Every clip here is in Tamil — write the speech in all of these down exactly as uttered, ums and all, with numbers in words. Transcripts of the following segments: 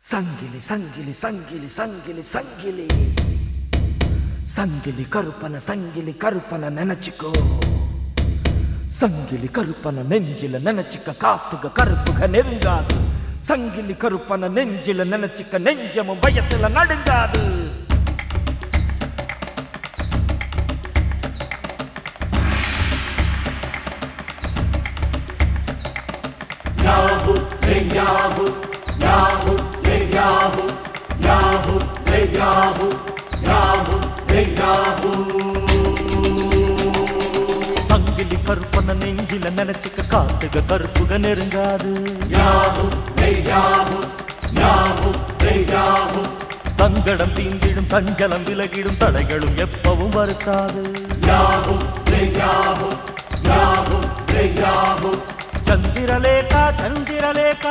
சங்கிலி சங்கிலி சங்கிலி சங்கிலி சங்கிலி சங்கிலி கருப்பன சங்கிலி கருப்பன நினைச்சுக்கோ. சங்கிலி கருப்பன நெஞ்சில நினைச்சுக்க காத்துக கருப்புக நெருங்காது. சங்கிலி கருப்பன நெஞ்சில நினைச்சுக்க நெஞ்சமும் பயத்துல நடுங்காது. Yahoo, hey Yahoo, Yahoo, hey Yahoo, Yahoo, hey Yahoo, Yahoo, hey Yahoo. சங்கிலி கருப்பன நெஞ்சில நினைச்சுக்க காத்துக கருப்புக நெருங்காது. Yahoo, hey Yahoo, Yahoo, hey Yahoo. சங்கடம் தீந்திடும் சஞ்சலம் விலகிடும் தடைகளும் எப்பவும் வருத்தாது. Yahoo, hey Yahoo, Yahoo, hey Yahoo. Chandralekha Chandralekha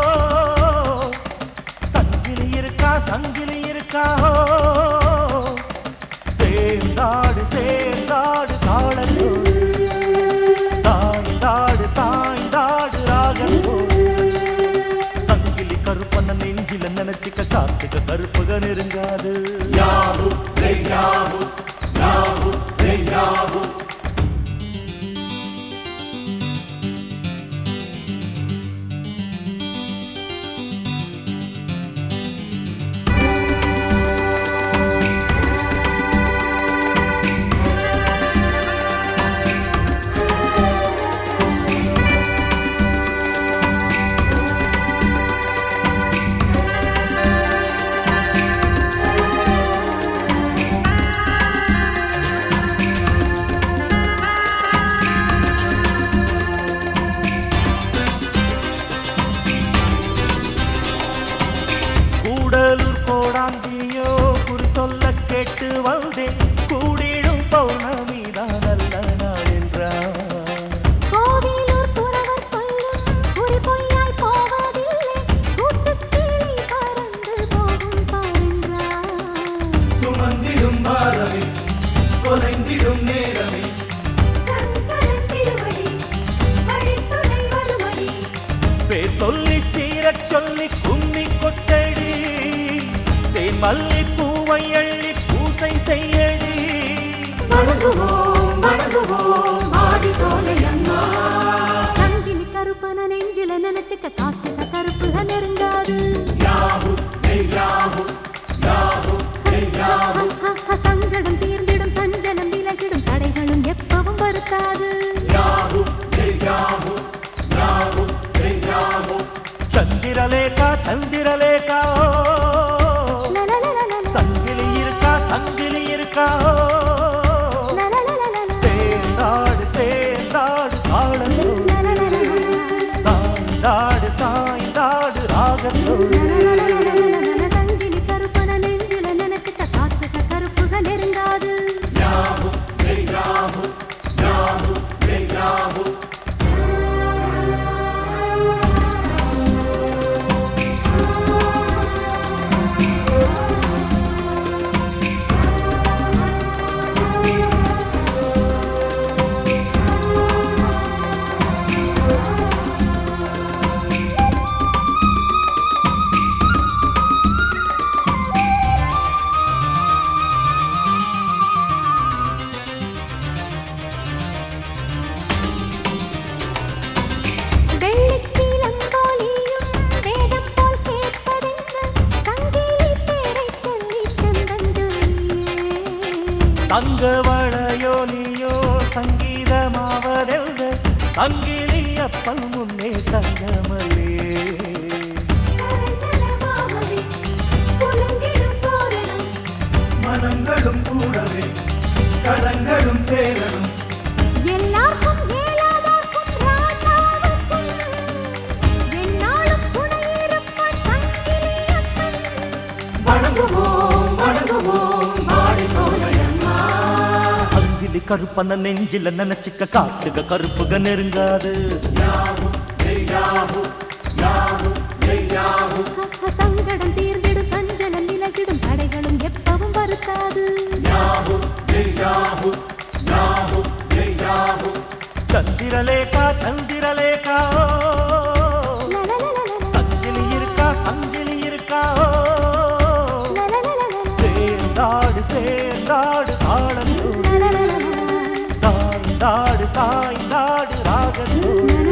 சங்கிலி இருக்கா சங்கிலி இருக்கா. சேர்ந்தாடு சேர்ந்தாடு தாளங்கோ சாய்ந்தாடு சாய்ந்தாடு ராகங்கோ. சங்கிலி கருப்பன நெஞ்சில நினைச்சுக்க காத்துக்க கருப்புக நெருங்காது. Yahoo, hey Yahoo, Yahoo, hey Yahoo. Gudalur கோடாந்தியோ குறி சொல்ல கேட்டு வந்தேன். கூடிடும் பௌர்ணமி தான் நல்ல நாள் என்றார். கோவிலூர் புறவர் சொல்லும் குறி பொய்யாய் போவதில்லை. கூட்டுக்கிளி பறந்து போகும் பாரென்றார். சுமந்திடும் பாரமே தொலைந்திடும் நேரமே சங்கரன் திருவடி வழித்துணை வருமடி. பேர் சொல்லி சீரச் சொல்லி கும்மி கொட்டடி. தேன் மல்லி பூவை அள்ளி பூசை செய்யடி. வணங்குவோம் வணங்குவோம் ஆடி சோலையம்மா. சங்கிலி கருப்பன நெஞ்சில நினைச்சுக்க காத்துக்க கருப்புக நெருங்காது. Yahoo, hey Yahoo, Yahoo, hey Yahoo. சங்கடம் தீர்ந்திடும் சஞ்சலம் விலகிடும் தடைகளும் எப்பவும் வருத்தாது. Yahoo, hey Yahoo, Yahoo, hey Yahoo. Chandralekha Chandralekha லலலலலல, சங்கிலி இருக்கா சங்கிலி இருக்கா. லலலலலல, சேர்ந்தாடு சேர்ந்தாடு தாளங்கோ லலலலலல, சாய்ந்தாடு சாய்ந்தாடு ராகங்கோ. லலலலலல. சங்கிலி கருப்பன நெஞ்சில நினைச்சுக்க காத்துக்க கருப்புக நெருங்காது. Yahoo, hey Yahoo, Yahoo, hey Yahoo. வெள்ளிச்சீலம் போலியும் வேதம் போல் கேட்பதென்ன. சங்கிலி பேரைச் சொல்லி செந்தஞ்சொல்லியே. தங்க வளையோலியோ சங்கீதமாவதெல்ல. சங்கிலி அப்பல் முன்னே தங்கமல்லே. சரஞ்சரமாமலே புலங்கிடும் தோரணம். மனங்களும் கூடவே கரங்களும் சேரணும். எல்லாருக்கும் ஏலாதார்க்கும் ராசாவுக்கும் எந்நாளும் துணையிருப்பான் சங்கிலியப்பன். வணங்குவோம் வணங்குவோம் ஆடி சோலையம்மா. சங்கிலி கருப்பன நெஞ்சில நினைச்சுக்க காத்துக கருப்புக நெருங்காது. Yahoo, hey Yahoo, Yahoo, hey Yahoo. சங்கடம் தீர்ந்திடும் சஞ்சலம் விலகிடும் தடைகளும் எப்பவும் வருத்தாது. Yahoo, hey Yahoo, Yahoo, hey Yahoo. Chandralekha Chandralekha லலலலலல, சங்கிலி இருக்கா சங்கிலி இருக்கா. சாய்ந்தாடு ராகத்தோடு